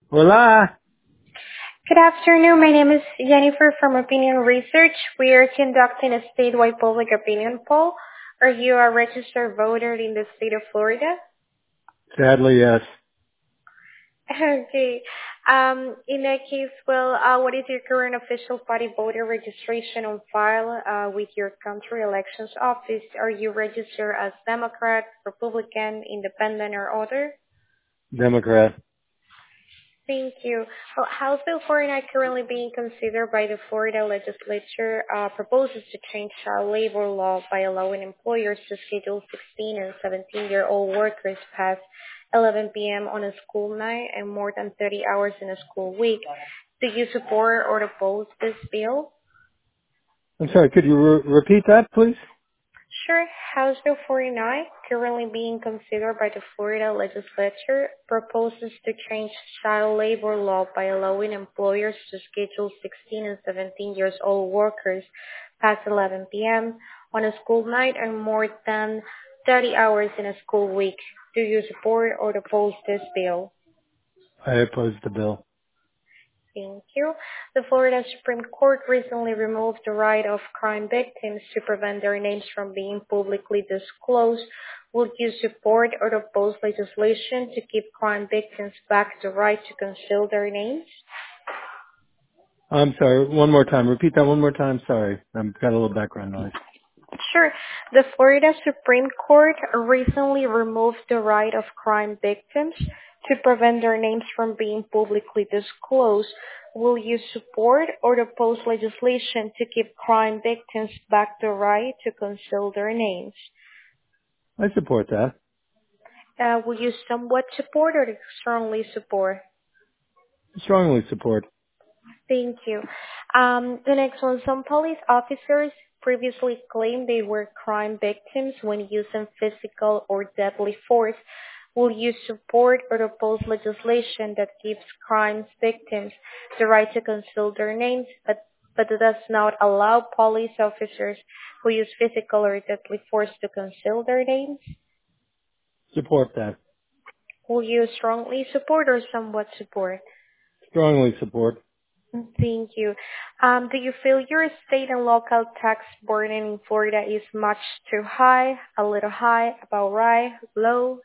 Hola. Good afternoon. My name is Jennifer from Opinion Research. We are conducting a statewide public opinion poll. Are you a registered voter in the state of Florida? Sadly, yes. Okay. In that case, what is your current official party voter registration on file with your country elections office? Are you registered as Democrat, Republican, Independent, or other? Democrat. Thank you. Well, House Bill 49 currently being considered by the Florida legislature proposes to change child labor law by allowing employers to schedule 16 and 17-year-old workers past 11 p.m. on a school night and more than 30 hours in a school week. Do you support or oppose this bill? I'm sorry, could you repeat that, please? Sure. House Bill 49, currently being considered by the Florida legislature, proposes to change child labor law by allowing employers to schedule 16 and 17 years old workers past 11 p.m. on a school night and more than 30 hours in a school week. Do you support or oppose this bill? I oppose the bill. Thank you. The Florida Supreme Court recently removed the right of crime victims to prevent their names from being publicly disclosed. Would you support or oppose legislation to give crime victims back the right to conceal their names? I'm sorry, one more time. Repeat that one more time. Sorry, I've got a little background noise. Sure. The Florida Supreme Court recently removed the right of crime victims to prevent their names from being publicly disclosed. Will you support or oppose legislation to give crime victims back the right to conceal their names? I support that. Will you somewhat support or strongly support? Strongly support. Thank you. The next one, some police officers previously claimed they were crime victims when using physical or deadly force. Will you support or oppose legislation that gives crime victims the right to conceal their names, but does not allow police officers who use physical or deadly force to conceal their names? Support that. Will you strongly support or somewhat support? Strongly support. Thank you. Do you feel your state and local tax burden in Florida is much too high, a little high, about right, low?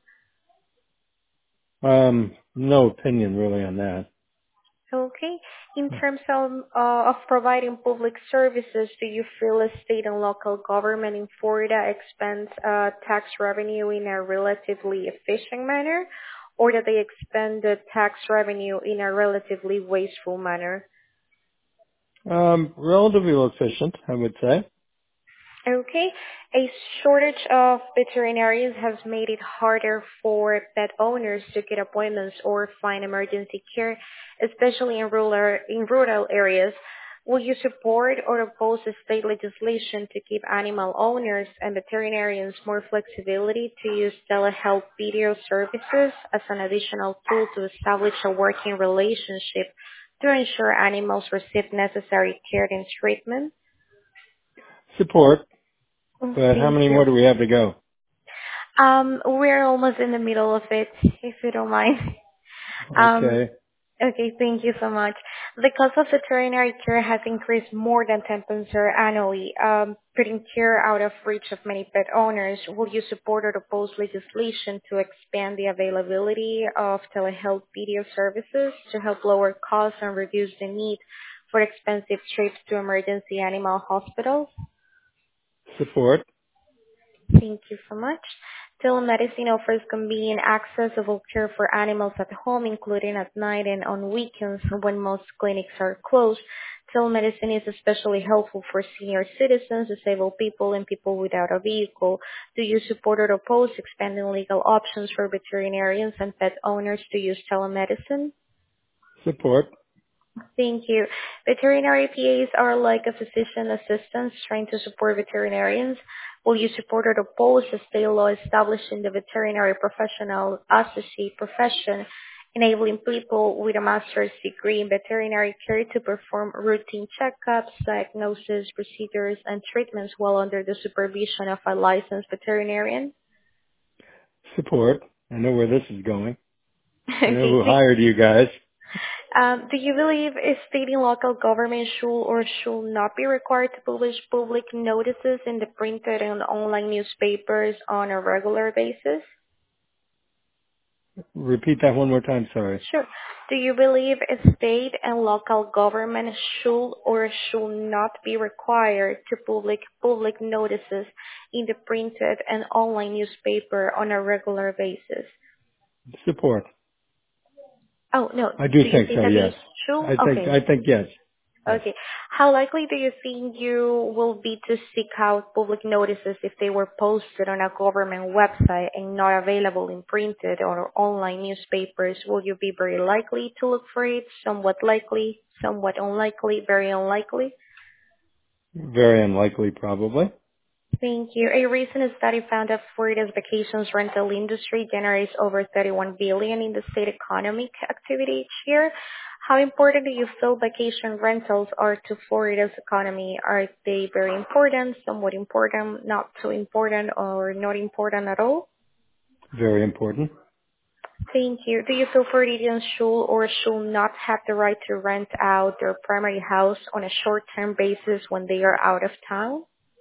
No opinion really on that. Okay. In terms of providing public services, do you feel a state and local government in Florida expends tax revenue in a relatively efficient manner, or do they expend the tax revenue in a relatively wasteful manner? Relatively efficient, I would say. Okay. A shortage of veterinarians has made it harder for pet owners to get appointments or find emergency care, especially in rural areas. Will you support or oppose the state legislation to give animal owners and veterinarians more flexibility to use telehealth video services as an additional tool to establish a working relationship to ensure animals receive necessary care and treatment? Support. But how Thank many more you. do we have to go? We're almost in the middle of it, if you don't mind. Um, Okay. okay, thank you so much. The cost of veterinary care has increased more than 10% annually, putting care out of reach of many pet owners. Will you support or oppose legislation to expand the availability of telehealth video services to help lower costs and reduce the need for expensive trips to emergency animal hospitals? Support. Thank you so much. Telemedicine offers convenient accessible care for animals at home, including at night and on weekends when most clinics are closed. Telemedicine is especially helpful for senior citizens, disabled people, and people without a vehicle. Do you support or oppose expanding legal options for veterinarians and pet owners to use telemedicine? Support. Thank you. Veterinary PAs are like a physician assistant trying to support veterinarians. Will you support or oppose a state law establishing the veterinary professional associate profession, enabling people with a master's degree in veterinary care to perform routine checkups, diagnosis, procedures, and treatments while under the supervision of a licensed veterinarian? Support. I know where this is going. I know Okay, who hired you guys. Do you believe a state and local government should or should not be required to publish public notices in the printed and online newspapers on a regular basis? Repeat that one more time, sorry. Sure. Do you believe a state and local government should or should not be required to public notices in the printed and online newspaper on a regular basis? Support. Oh, no. I do Do you think think so, that they yes. should? I think, Okay. I think yes. Yes. Okay. How likely do you think you will be to seek out public notices if they were posted on a government website and not available in printed or online newspapers? Will you be very likely to look for it? Somewhat likely, somewhat unlikely, very unlikely? Very unlikely, probably. Thank you. A recent study found that Florida's vacations rental industry generates over 31 billion in the state economic activity each year. How important do you feel vacation rentals are to Florida's economy? Are they very important, somewhat important, not so important, or not important at all? Very important. Thank you. Do you feel Floridians should or should not have the right to rent out their primary house on a short-term basis when they are out of town?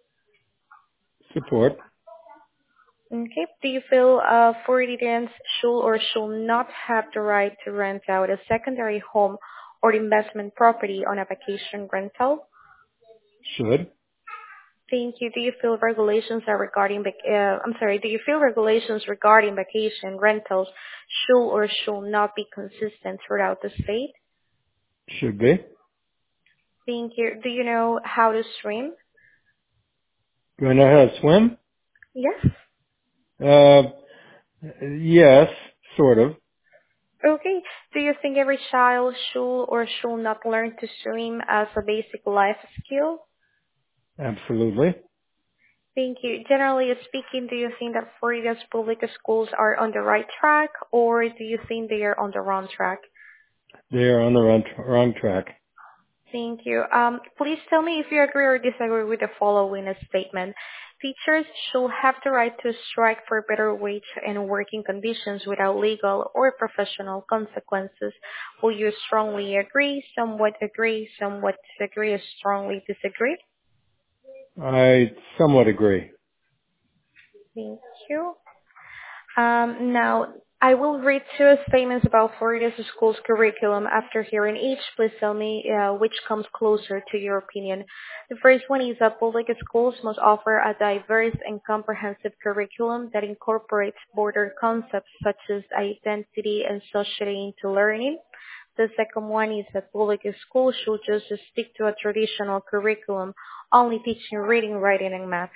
Support. Okay. Do you feel Floridians should or should not have the right to rent out a secondary home or investment property on a vacation rental? Should. Thank you. Do you feel regulations are regarding do you feel regulations regarding vacation rentals should or should not be consistent throughout the state? Should be. Thank you. Do you know how to swim? Do I know how to swim? Yes. Uh, yes, sort of. Okay. Do you think every child should or should not learn to swim as a basic life skill? Absolutely. Thank you. Generally speaking, do you think that Florida's public schools are on the right track, or do you think they are on the wrong track? They are on the wrong track. Thank you. Please tell me if you agree or disagree with the following statement. Teachers should have the right to strike for better wage and working conditions without legal or professional consequences. Will you strongly agree, somewhat disagree, or strongly disagree? I somewhat agree. Thank you. Now, I will read two statements about Florida's schools curriculum. After hearing each, please tell me which comes closer to your opinion. The first one is that public schools must offer a diverse and comprehensive curriculum that incorporates broader concepts such as identity and society into learning. The second one is that public schools should just stick to a traditional curriculum, only teaching reading, writing, and math.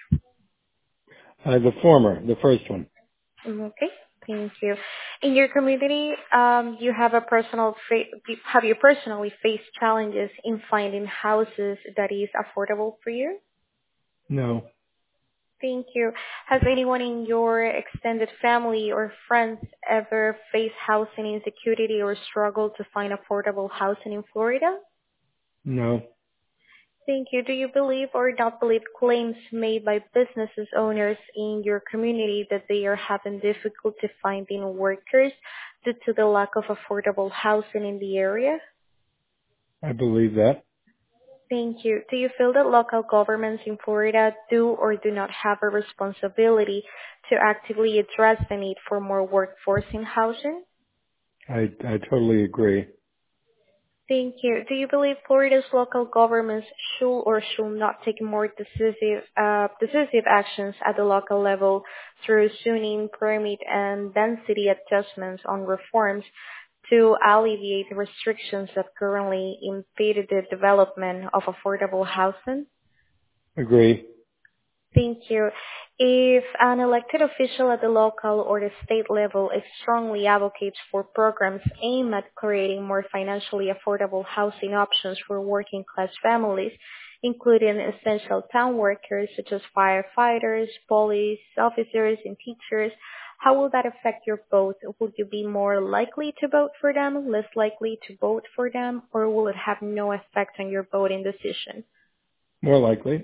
The former, the first one. Okay, thank you. In your community, you have have you personally faced challenges in finding houses that is affordable for you? No. Thank you. Has anyone in your extended family or friends ever faced housing insecurity or struggled to find affordable housing in Florida? No. Thank you. Do you believe or not believe claims made by businesses owners in your community that they are having difficulty finding workers due to the lack of affordable housing in the area? I believe that. Thank you. Do you feel that local governments in Florida do or do not have a responsibility to actively address the need for more workforce in housing? I totally agree. Thank you. Do you believe Florida's local governments should or should not take more decisive actions at the local level through zoning, permit, and density adjustments on reforms to alleviate restrictions that currently impede the development of affordable housing? Agree. Thank you. If an elected official at the local or the state level strongly advocates for programs aimed at creating more financially affordable housing options for working class families, including essential town workers such as firefighters, police officers, and teachers, how will that affect your vote? Would you be more likely to vote for them, less likely to vote for them, or will it have no effect on your voting decision? More likely.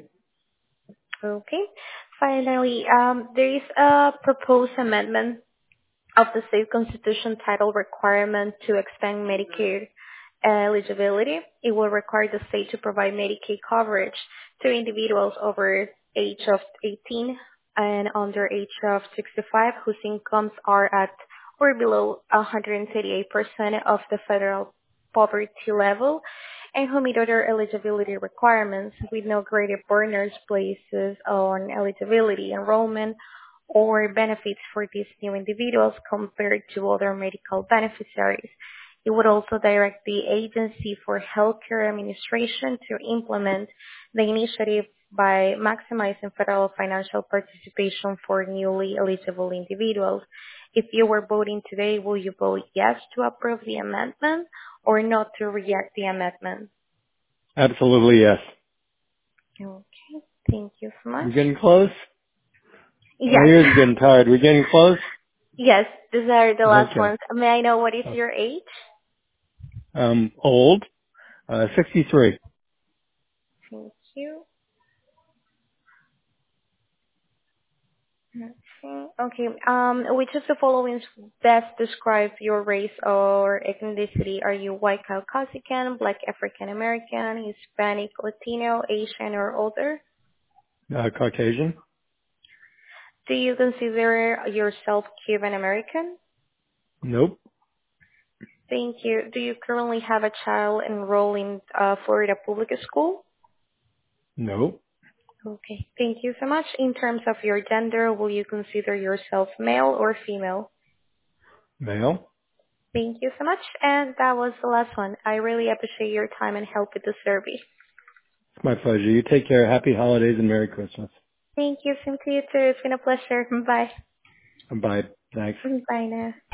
Okay. Finally, there is a proposed amendment of the state constitution title requirement to expand Medicaid eligibility. It will require the state to provide Medicaid coverage to individuals over age of 18 and under age of 65 whose incomes are at or below 138% of the federal poverty level and who meet other eligibility requirements with no greater burdens places on eligibility, enrollment, or benefits for these new individuals compared to other medical beneficiaries. It would also direct the Agency for Healthcare Administration to implement the initiative by maximizing federal financial participation for newly eligible individuals. If you were voting today, will you vote yes to approve the amendment or not to reject the amendment? Absolutely yes. Okay, thank you so much. We're getting close? My Yes. ears are getting tired. We're getting close? Yes, these are the last Okay. ones. May I know what is your age? Old, 63. Thank you. Okay. Which of the following best describes your race or ethnicity? Are you white Caucasian, black African American, Hispanic, Latino, Asian, or other? Caucasian? Do you consider yourself Cuban American? Nope. Thank you. Do you currently have a child enrolled in Florida public school? Nope. Okay. Thank you so much. In terms of your gender, will you consider yourself male or female? Male? Thank you so much. And that was the last one. I really appreciate your time and help with the survey. It's my pleasure. You take care. Happy holidays and Merry Christmas. Thank you. Same to you too. It's been a pleasure. Bye. Bye. Thanks. Bye now.